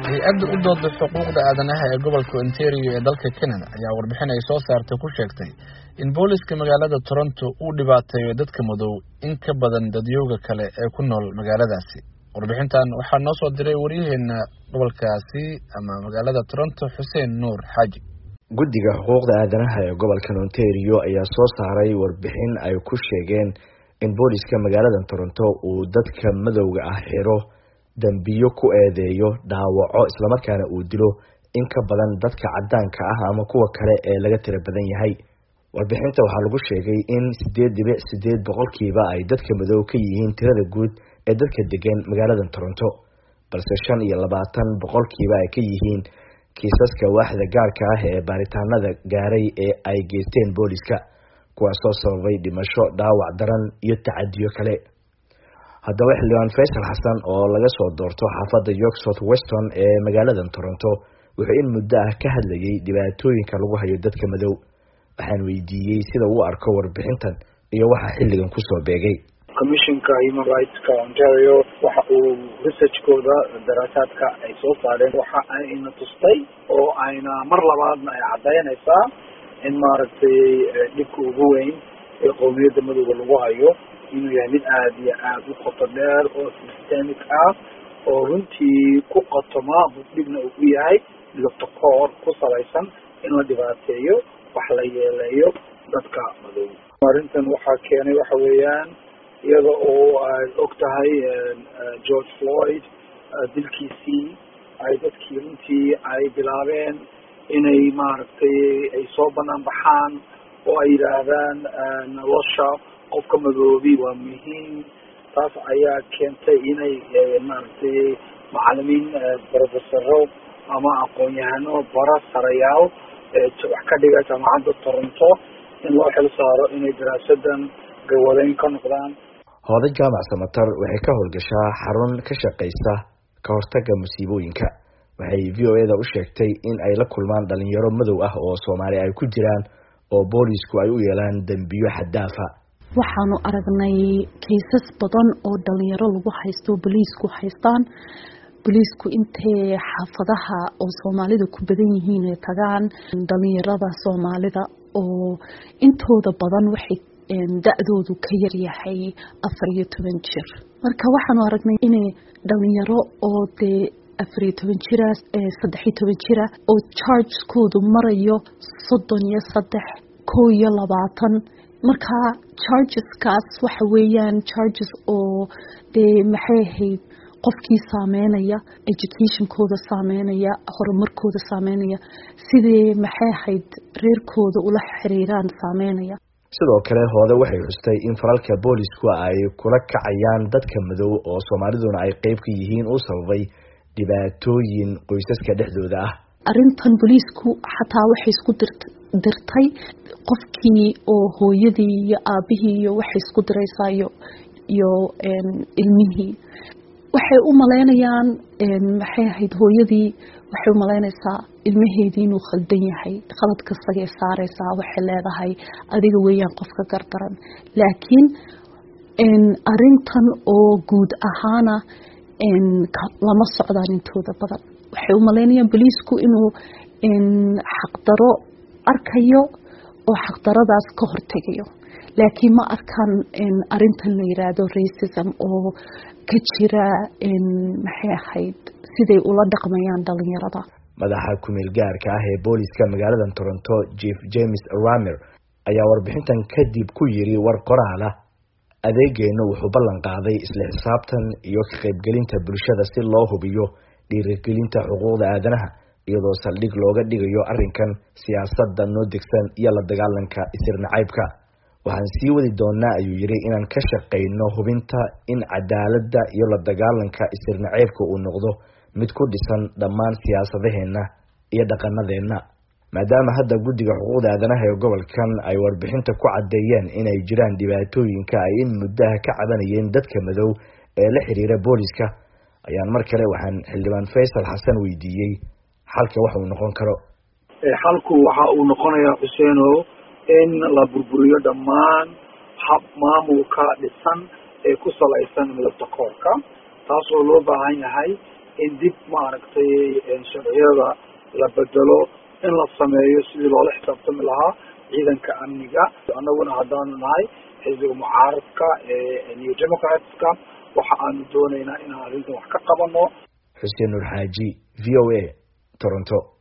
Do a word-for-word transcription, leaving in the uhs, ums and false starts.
hay-adda u dooda xuquuqda aadanaha ee gobolka Ontario ee dalka Canada ayaa warbixin ay soo saartay ku sheegtay in booliska magaalada Toronto uu dhibaateeyo dadka madow in ka badan dadyooga kale ee ku nool magaaladaasi. Warbixintan waxaa noo soo diray wariyaheena gobolkaasi ama magaalada Toronto Xuseen Nuur Xaaji. Guddiga xuquuqda aadanaha ee gobolka Ontario ayaa soo saaray warbixin ay ku sheegeen in booliska magaalada Toronto uu dadka madowga ah xiro dambiyo ku eedeeyo dhaawaco isla markaana uu dilo in ka badan dadka cadaanka ah ama kuwa kale ee laga tira badan yahay. Warbixinta waxaa lagu sheegay in sideed dhibic sideed boqolkiiba ay dadka madow ka yihiin tirada guud ee dadka degan magaalada Toronto, balse shan iyo labaatan boqolkiiba ay ka yihiin kiisaska waaxda gaarka ah ee baaritaanada gaaray ee ay geysteen booliska, kuwaasoo sababay dhimasho, dhaawac daran iyo tacadiyo kale. haddaba xildhibaan Faysal Xasan oo laga soo doorto xaafadda York South Weston ee magaalada Toronto wuxuu in muddo ah ka hadlayay dhibaatooyinka lagu hayo dadka madow. Waxaan weydiiyey sida uu arko warbixintan iyo waxa xilligan ku soo beegay. Commissionka Human Rights Ontario waxa uu researchkooda daraasaadka ay soo saareen waxa ayna tustay oo ayna mar labaadna ay cadaynaysaa in maaragtay dhibka ugu weyn ee qowmiyadda madowga lagu hayo inuu yahay mid aad iyo aad u qoto dheer oo systemic ah oo runtii ku qotoma dhibna uu yahay laftakoor ku salaysan in la dhibaateeyo wax la yeeleeyo dadka madow. Arrintan waxaa keenay waxa weeyaan iyada oo aad og tahay George Floyd dilkiisii ay dadkii runtii ay bilaabeen inay maaragtay ay soo banaan baxaan oo ay yidhaahdaan nolosha qofka madoobi waa muhiim. taas ayaa keentay inay maaragtay macallimiin professoro ama aqoon-yahano bara sarayaal wax ka dhiga jaamacadda Toronto in loo xil saaro inay daraasadan gawadeyn ka noqdaan. Hooda Jaamac Samatar waxay ka howlgashaa xarun ka shaqeysa ka hortagga musiibooyinka. Waxay V O A da u sheegtay in ay la kulmaan dhalinyaro madow ah oo Soomaali ay ku jiraan oo boolisku ay u yeelaan dambiyo xad-dhaafa. waxaanu aragnay kiisas badan oo dhalinyaro lagu haysto booliisku haystaan. booliisku intee xaafadaha oo Soomaalidu ku badan yihiin ay tagaan dhalinyarada Soomaalida oo intooda badan waxay da'doodu ka yar yahay afar iyo toban jir. marka waxaanu aragnay inay dhalinyaro oo dee afar iyo toban jir saddex iyo toban jir oo charge-koodu marayo soddon iyo saddex kow iyo labaatan. marka chargeskaas waxa weeyaan charges oo dee maxay ahayd qofkii saameynaya educationkooda saameynaya horumarkooda saameynaya sidee maxay ahayd reerkooda ula xiriiraan saameynaya. sidoo kale hooda waxay xustay in falalka boolisku ay kula kacayaan dadka madow oo Soomaaliduna ay qayb ka yihiin uu sababay dhibaatooyin qoysaska dhexdooda ah. arrintan booliisku xataa waxay isku dirtay qofkii oo hooyadii iyo aabihii iyo waxay isku diraysaa iyo iyo ilmihii waxay u maleynayaan maxay ahayd hooyadii waxay u maleynaysaa ilmaheedii inuu khaldan yahay, khalad kastagay saaraysaa, waxay leedahay adiga weeyaan qofka gardaran. laakiin arrintan oo guud ahaana lama socdaan intooda badan. waxay u maleynayaan booliisku inuu xaqdaro arkayo oo xaqdaradaas ka hortegayo, laakiin ma arkaan arrintan la yiraahdo racism oo ka jira maxay ahayd siday ula dhaqmayaan dhalinyarada. madaxa ku-meel gaarka ah ee booliska magaalada Toronto Chief James Ramer ayaa warbixintan kadib ku yiri war qoraal ah adeegeenu wuxuu ballan qaaday isla xisaabtan iyo ka qaybgelinta bulshada si loo hubiyo dhiirigelinta xuquuqda aadanaha iyadoo saldhig looga dhigayo arrinkan siyaasadda noo degsan iyo la dagaalanka isirnacaybka. waxaan sii wadi doonaa ayuu yiri inaan ka shaqeyno hubinta in cadaaladda iyo la dagaalanka isirnacaybka uu noqdo mid ku dhisan dhammaan siyaasadaheena iyo dhaqanadeena. maadaama hadda guddiga xuquuqda aadanaha ee gobolkan ay warbixinta ku cadeeyeen inay jiraan dhibaatooyinka ay in muddaha ka cabanayeen dadka madow ee la xiriira booliska, ayaan mar kale waxaan xildhibaan Faysal Xasan weydiiyey xalka waxa uu noqon karo. xalku waxa uu noqonayaa Xuseeno in la burburiyo dhammaan hab maamulka dhisan ee ku salaysan laftakoorka, taasoo loo baahan yahay in dib maaragtay sharciyada la bedelo, in la sameeyo sidii loola xisaabtami lahaa ciidanka amniga. annaguna haddaanu nahay xisbiga mucaaradka ee New Democratska waxa aanu doonaynaa inaan arrintan wax ka qabano. Xuseen Nur Xaaji, V O A, Toronto.